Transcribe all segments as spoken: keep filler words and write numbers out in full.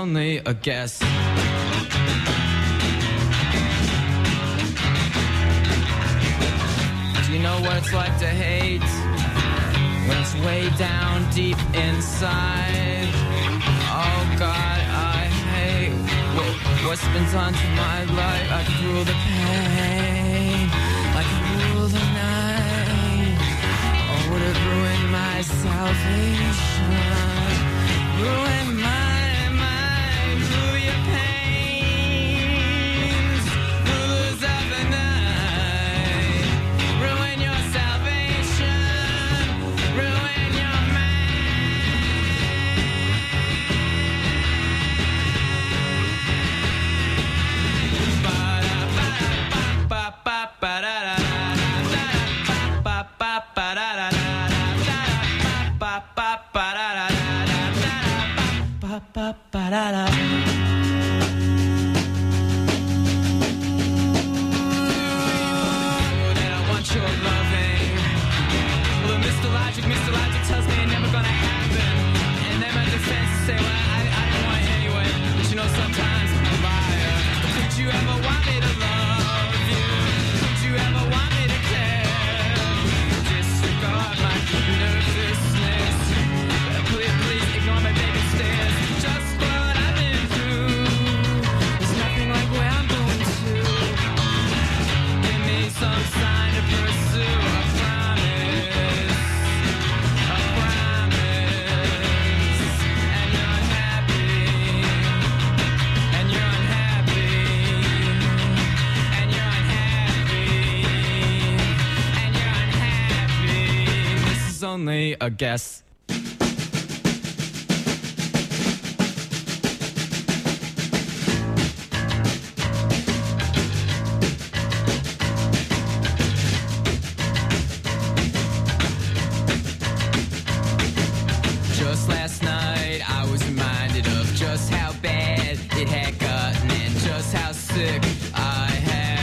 only a guess. Do you know what it's like to hate when it's way down deep inside? Oh God, I hate what, what's been done to my life. I can rule the pain, I can rule the night. Oh, would it ruin my salvation? Ruin my mind, rule your pains, rulers of the night. Ruin your salvation, ruin your ba-da-da. That I want your loving. Well, Mister Logic, Mister Logic tells me it's never gonna happen. And then my defense say, well, I, I don't want it anyway. But you know, sometimes I'm a liar. Could you ever want me to love you? Could you ever want me to care? Disregard my nervousness. Please, please ignore my baby stares. Just what I've been through. There's nothing like where I'm going to. Give me some sign to pursue. I promise. I promise. And you're unhappy. And you're unhappy. And you're unhappy. And you're unhappy. This is only a guess. Just last night, I was reminded of just how bad it had gotten and just how sick I had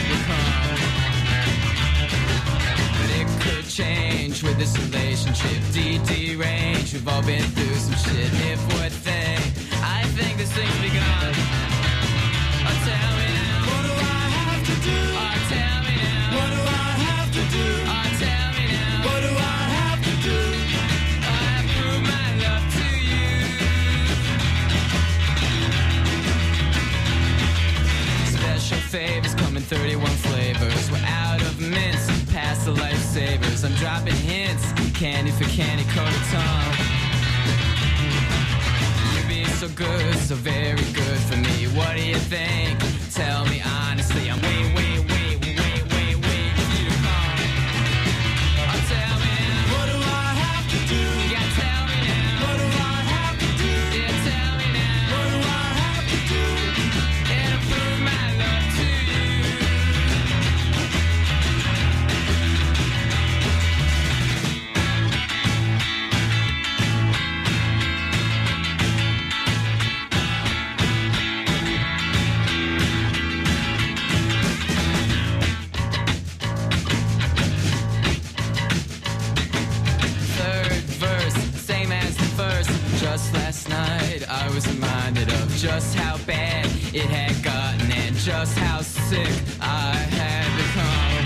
become. But it could change with this relationship. D D range, we've all been through some shit. And if one thing, I think this thing's begun. Oh, tell me now, what do I have to do? Oh, tell me now, what do I have to do? Oh, tell me now, what do I have to do? I prove my love to you. Special favors come in thirty-one flavors. We're out of mints, past the lifesavers. I'm dropping hints, candy for candy, coated tongue. You'd be so good, so very good for me. What do you think? Tell me honestly. I'm waiting, waiting, waiting, waiting, waiting, waiting for you to come. Oh, tell me now, what do I have to do? Yeah, tell me now, what do I have to do? Yeah, tell me now, what do I have to do? And to prove my love to you. Third verse, same as the first. Just last night, I was reminded of just how bad it had gotten and just how sick I had become.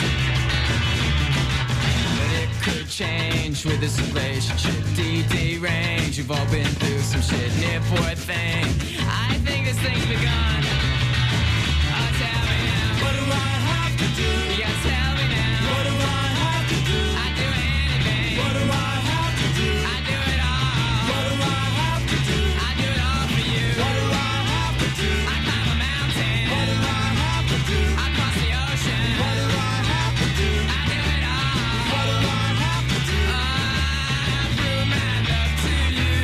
But it could change with this relationship. D D range, we've all been through some shit. Near poor thing, I think this thing's begun. Oh, tell me now, what do I have to do? Yeah, tell me now, what do I have to do? I do anything. What do I have to do? I do it all. What do I have to do? I do it all for you. What do I have to do? I climb a mountain. What do I have to do? I cross the ocean. What do I have to do? I do it all. What do I have to do? I prove my love to you.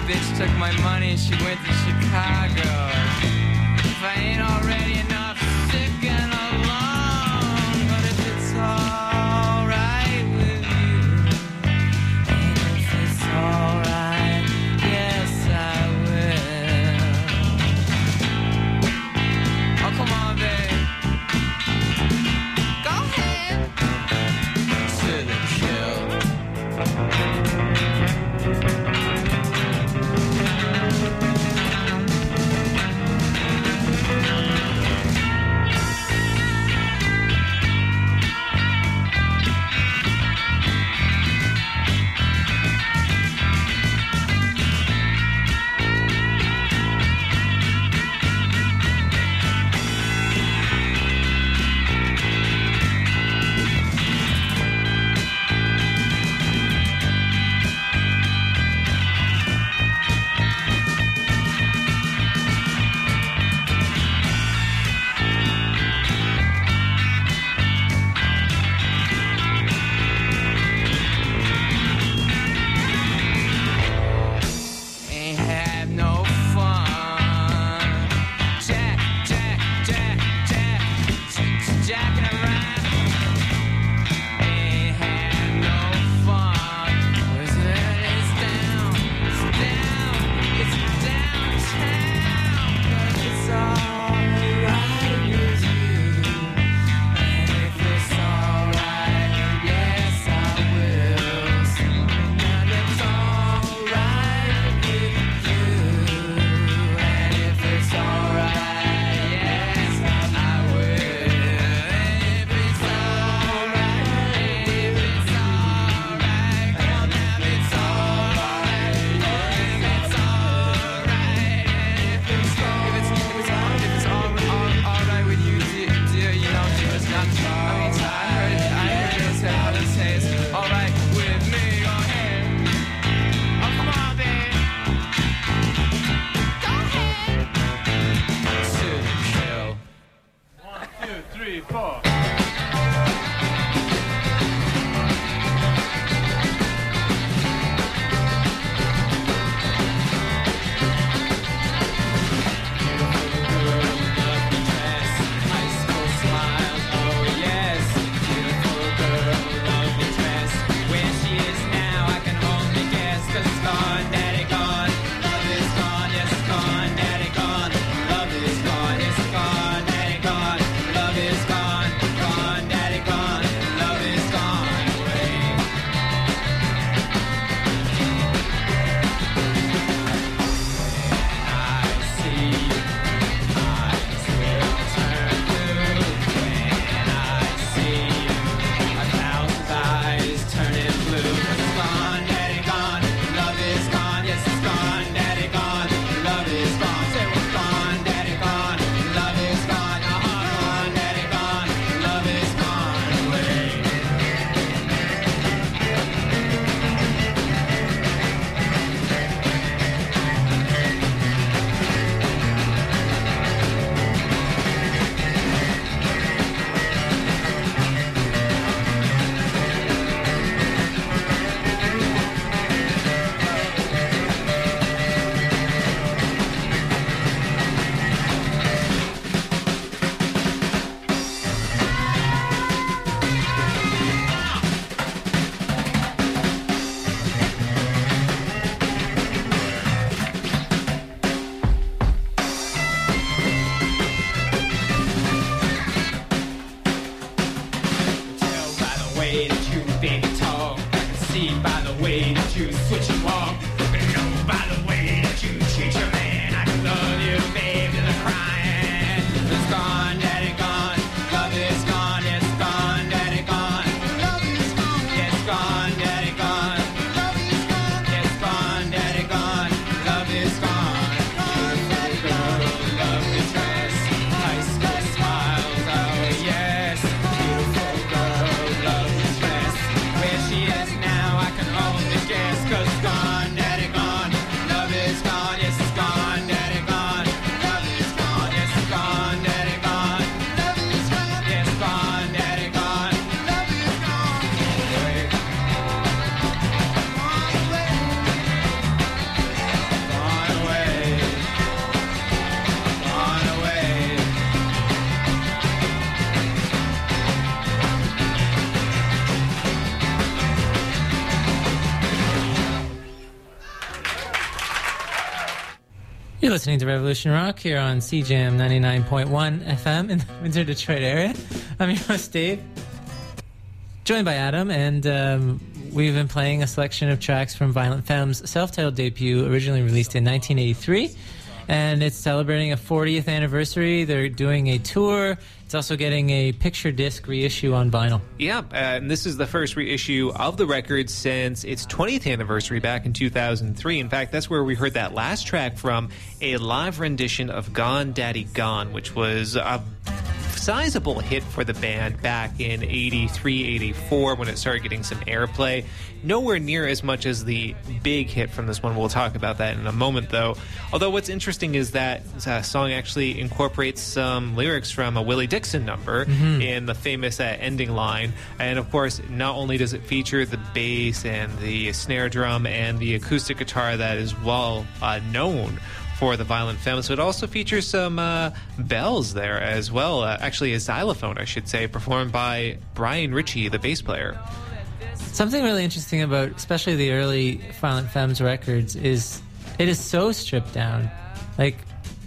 bitch took my money and she went to Chicago. If I ain't already enough sick and alone, but if it's alright with you, and if it's alright, yes I will. Oh, come on, babe. Go ahead. To the kill. You're listening to Revolution Rock here on C J M ninety-nine point one F M in the Windsor, Detroit area. I'm your host, Dave, joined by Adam, and um, we've been playing a selection of tracks from Violent Femme's self-titled debut, originally released in nineteen eighty-three, and it's celebrating a fortieth anniversary. They're doing a tour. It's also getting a picture disc reissue on vinyl. Yeah, uh, and this is the first reissue of the record since its twentieth anniversary back in two thousand three. In fact, that's where we heard that last track from, a live rendition of Gone Daddy Gone, which was a sizable hit for the band back in eighty-three, eighty-four when it started getting some airplay. Nowhere near as much as the big hit from this one. We'll talk about that in a moment, though. Although what's interesting is that uh, song actually incorporates some lyrics from a Willie Dixon number mm-hmm. in the famous uh, ending line. And, of course, not only does it feature the bass and the snare drum and the acoustic guitar that is well uh, known for the Violent Femmes, so it also features some uh, bells there as well. Uh, actually, a xylophone, I should say, performed by Brian Ritchie, the bass player. Something really interesting about especially the early Violent Femmes records is it is so stripped down. Like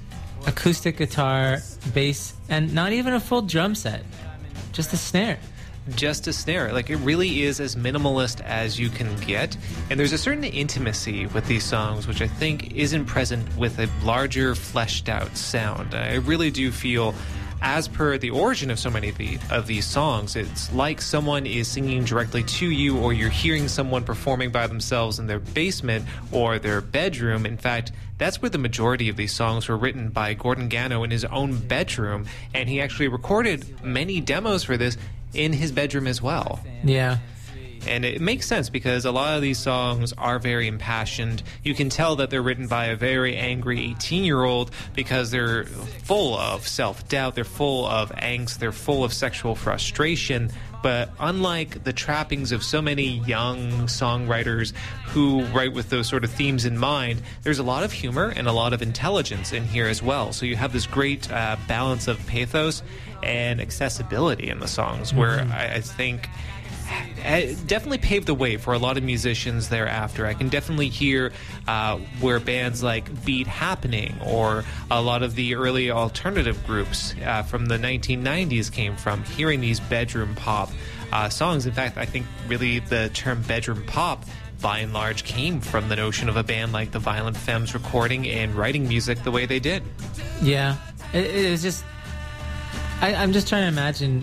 acoustic guitar, bass, and not even a full drum set. Just a snare. Just a snare. Like, it really is as minimalist as you can get. And there's a certain intimacy with these songs, which I think isn't present with a larger, fleshed out sound. I really do feel, as per the origin of so many of, the, of these songs, it's like someone is singing directly to you, or you're hearing someone performing by themselves in their basement or their bedroom. In fact, that's where the majority of these songs were written, by Gordon Gano in his own bedroom, and he actually recorded many demos for this in his bedroom as well. Yeah. And it makes sense because a lot of these songs are very impassioned. You can tell that they're written by a very angry eighteen-year-old because they're full of self-doubt, they're full of angst, they're full of sexual frustration. But unlike the trappings of so many young songwriters who write with those sort of themes in mind, there's a lot of humor and a lot of intelligence in here as well. So you have this great uh, balance of pathos and accessibility in the songs, where mm-hmm. I, I think it definitely paved the way for a lot of musicians thereafter. I can definitely hear uh, where bands like Beat Happening or a lot of the early alternative groups uh, from the nineteen nineties came from, hearing these bedroom pop uh, songs. In fact, I think really the term bedroom pop by and large came from the notion of a band like the Violent Femmes recording and writing music the way they did. Yeah, it, it was just I, I'm just trying to imagine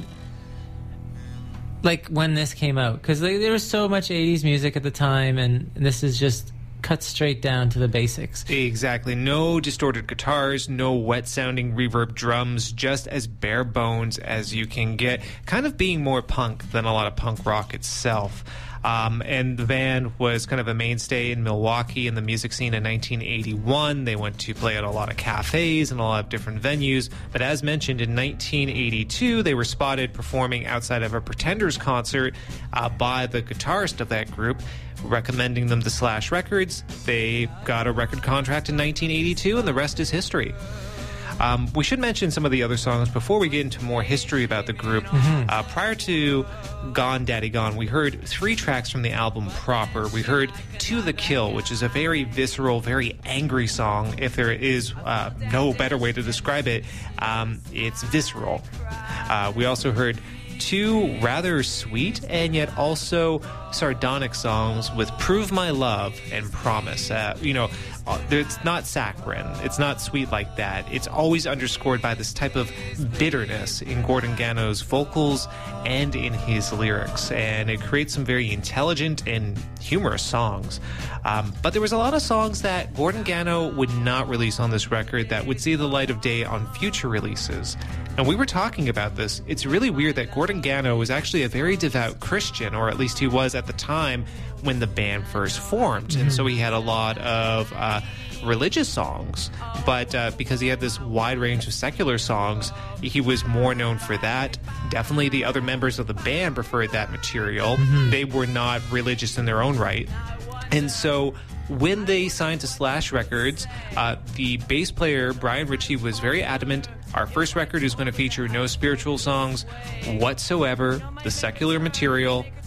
like when this came out, because like, there was so much eighties music at the time, and this is just cut straight down to the basics. Exactly. No distorted guitars, no wet sounding reverb drums, just as bare bones as you can get, kind of being more punk than a lot of punk rock itself. Um, and the band was kind of a mainstay in Milwaukee in the music scene in nineteen eighty-one. They went to play at a lot of cafes and a lot of different venues. But as mentioned, in nineteen eighty-two, they were spotted performing outside of a Pretenders concert uh, by the guitarist of that group, recommending them to Slash Records. They got a record contract in nineteen eighty-two, and the rest is history. Um, we should mention some of the other songs before we get into more history about the group. Mm-hmm. Uh, prior to Gone Daddy Gone, we heard three tracks from the album proper. We heard To the Kill, which is a very visceral, very angry song. If there is uh, no better way to describe it, um, it's visceral. Uh, we also heard two rather sweet and yet also sardonic songs with Prove My Love and Promise. Uh, you know, it's not saccharine. It's not sweet like that. It's always underscored by this type of bitterness in Gordon Gano's vocals and in his lyrics. And it creates some very intelligent and humorous songs. Um, but there was a lot of songs that Gordon Gano would not release on this record that would see the light of day on future releases. And we were talking about this. It's really weird that Gordon Gano was actually a very devout Christian, or at least he was at the time when the band first formed. Mm-hmm. And so he had a lot of uh, religious songs. But uh, because he had this wide range of secular songs, he was more known for that. Definitely the other members of the band preferred that material. Mm-hmm. They were not religious in their own right. And so when they signed to Slash Records, uh, the bass player, Brian Ritchie, was very adamant. Our first record is going to feature no spiritual songs whatsoever. The secular material,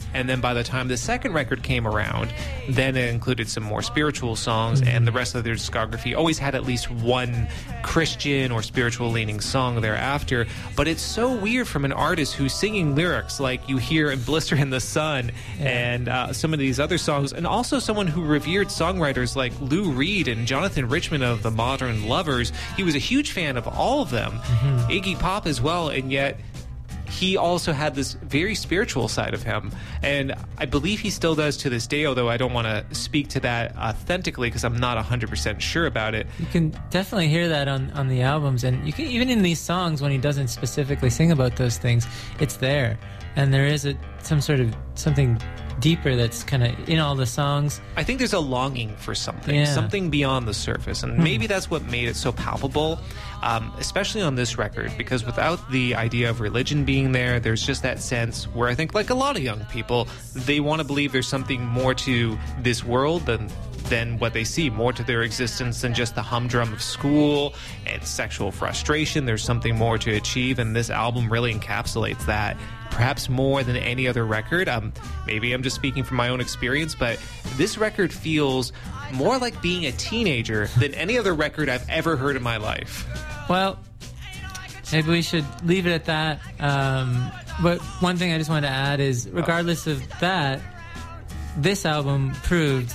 And then by the time the second record came around, then it included some more spiritual songs, and the rest of their discography always had at least one Christian or spiritual leaning song thereafter. But it's so weird from an artist who's singing lyrics like you hear in Blister in the Sun Yeah. and uh, some of these other songs, and also someone who revered songwriters like Lou Reed and Jonathan Richman of the Modern Lovers. He was a huge fan of all of them, Mm-hmm. Iggy Pop as well, and yet he also had this very spiritual side of him, and I believe he still does to this day, although I don't want to speak to that authentically because I'm not one hundred percent sure about it. You can definitely hear that on, on the albums, and you can even in these songs when he doesn't specifically sing about those things, it's there, and there is a some sort of something deeper that's kind of in all the songs. I think there's a longing for something, Yeah. something beyond the surface, and maybe that's what made it so palpable, um, especially on this record, because without the idea of religion being there, there's just that sense where I think, like a lot of young people, they want to believe there's something more to this world than than what they see, more to their existence than just the humdrum of school and sexual frustration. There's something more to achieve, and this album really encapsulates that, perhaps more than any other record. Um, maybe I'm just speaking from my own experience, but this record feels more like being a teenager than any other record I've ever heard in my life. Well, maybe we should leave it at that. Um, but one thing I just wanted to add is, regardless of that, this album proved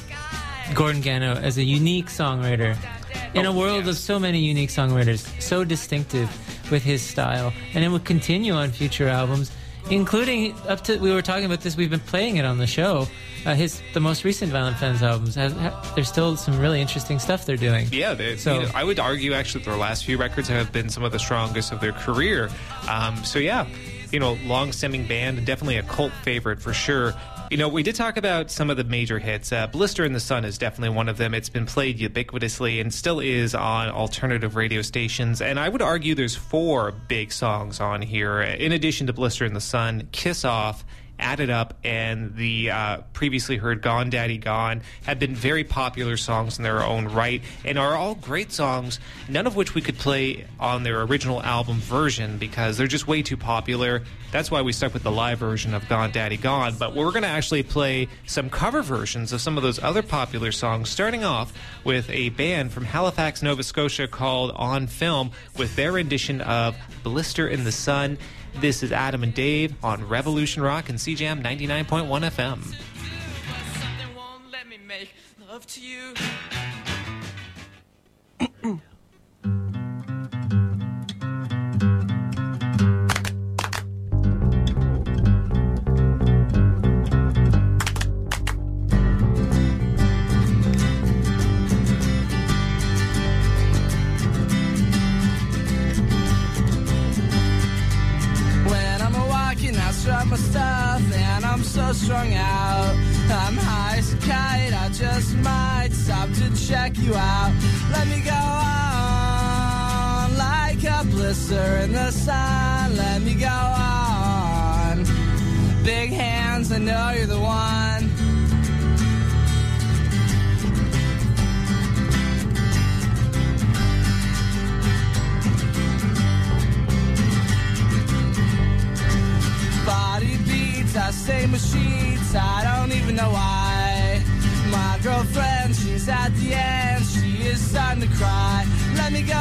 Gordon Gano as a unique songwriter in a Oh, world yes. of so many unique songwriters, so distinctive with his style, and it will continue on future albums, including up to, we were talking about this, we've been playing it on the show, uh, his the most recent Violent Femmes albums have, have, there's still some really interesting stuff they're doing. Yeah, they, So- you know, I would argue actually their last few records have been some of the strongest of their career. Um, so yeah, you know, long-stemming band, and definitely a cult favorite for sure. You know, we did talk about some of the major hits. Uh, Blister in the Sun is definitely one of them. It's been played ubiquitously and still is on alternative radio stations. And I would argue there's four big songs on here. In addition to Blister in the Sun, Kiss Off, Add It Up, and the uh, previously heard Gone Daddy Gone have been very popular songs in their own right and are all great songs, none of which we could play on their original album version because they're just way too popular. That's why we stuck with the live version of Gone Daddy Gone. But we're going to actually play some cover versions of some of those other popular songs, starting off with a band from Halifax, Nova Scotia called On Film with their rendition of Blister in the Sun. This is Adam and Dave on Revolution Rock and C J M ninety-nine point one F M. Something won't let me make love to you. When I'm walking, I strut my stuff, and I'm so strung out. I'm high as a kite, I just might stop to check you out. Let me go on like a blister in the sun. Let me go on. Big hands, I know you're the one. Body beats, I stay my sheets, I don't even know why. My girlfriend, she's at the end, she is starting to cry. Let me go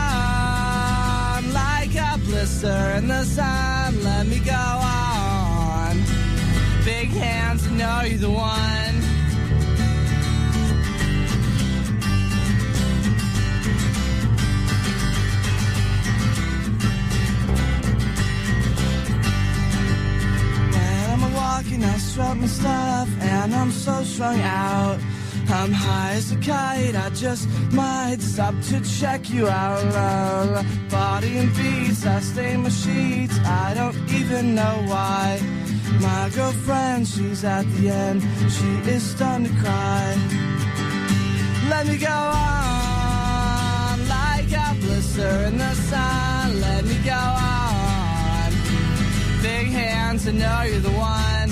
on like a blister in the sun. Let me go on. Big hands, I know you're the one. When I'm walking, I strut my stuff, and I'm so strung out. I'm high as a kite, I just might stop to check you out. La, la. Body and beats, I stain my sheets, I don't even know why. My girlfriend, she's at the end, she is starting to cry. Let me go on like a blister in the sun. Let me go on. Big hands, I know you're the one.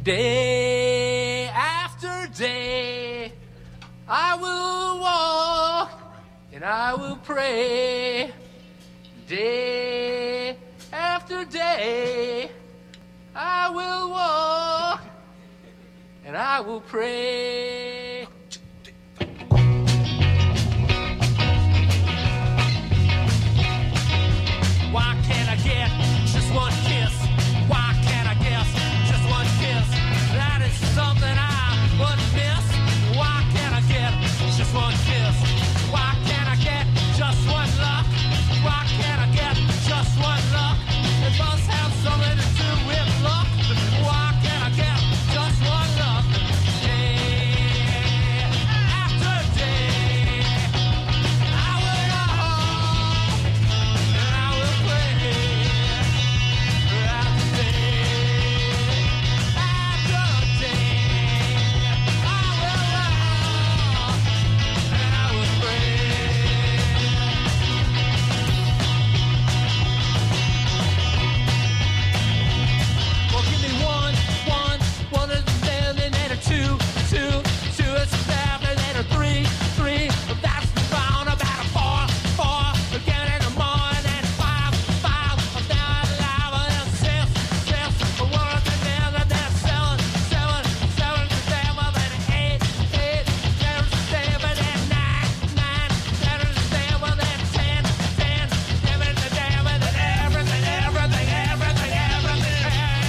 Day after day, I will walk and I will pray. Day after day, I will walk and I will pray. Why can't I get just one kiss? Why can't I guess just one kiss? That is something I would miss. Why can't I get just one kiss? Why can't I get just one look? Why can't I get just one look? It must have something to do with luck. Why can't I get just one look? Day after day, I will walk and I will pray. After day after day, I will walk and I will pray. Well, give me one, one, one is a million, and a two, two, two is a seven, and a three, three, that's the round about a four, four, again in the morning, and five, five, I'm down alive, and six, six, a one, and then, and then seven, seven, seven, seven, and eight, eight, seven, seven, and nine, nine, seven, seven, and ten, ten, seven, seven, and everything, everything, everything, everything.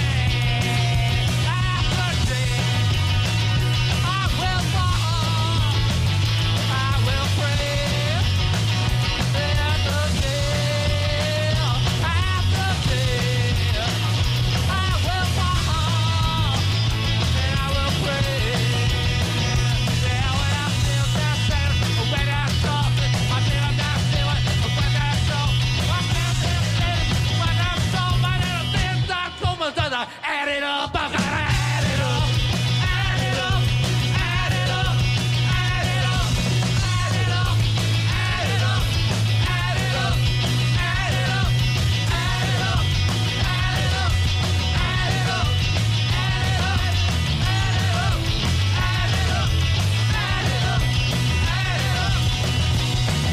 After day, I will walk, I will pray. After day, after day, I will walk and I will pray. Yeah, when I feel that pain, when I talk, I feel I'm not feeling. When I talk, I feel that pain. When I'm so mad at the things that come and does, I add it up, I gotta add it up, add it up, add it up, add it up, add it up, add it up, add it up, add it up, add it up, add it up, add it up, add it up, add it up, add it up, add it up, add it up.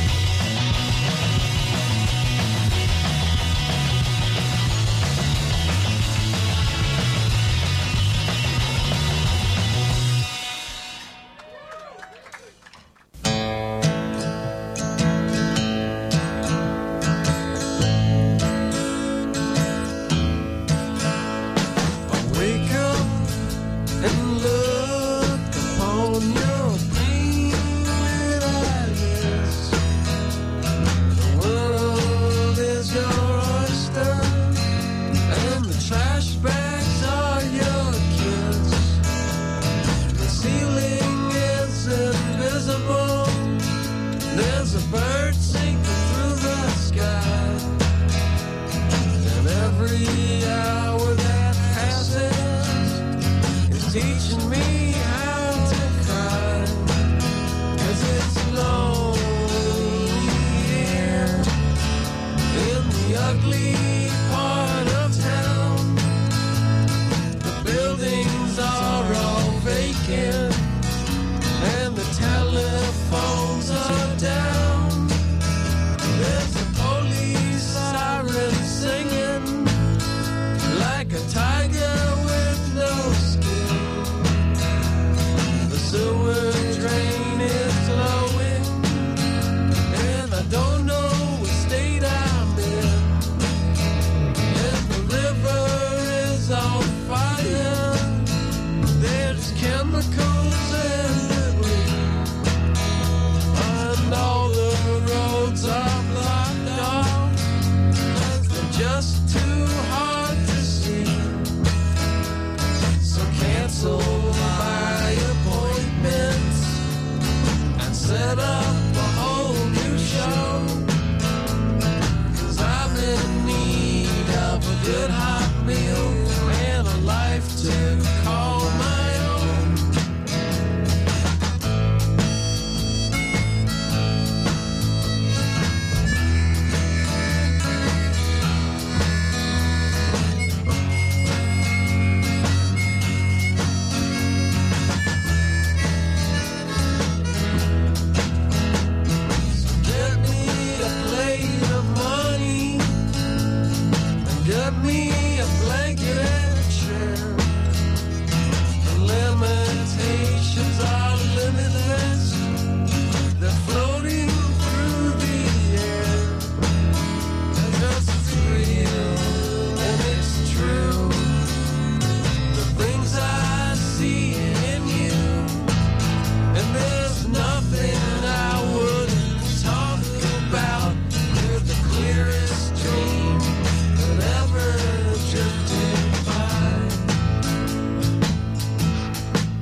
Wake up and look upon your painted eyes. The world is your oyster, and the trash bags are your kids. The ceiling is invisible. There's a bird sinking through the sky. And every hour that passes is teaching me how to cry. 'Cause it's lonely here in the ugly part of town. The buildings are all vacant and the telephones are down. There's a police siren singing like a tiger with no skin. The sewer drain is flowing, and I don't know what state I'm in. And the river is on fire. There's chemicals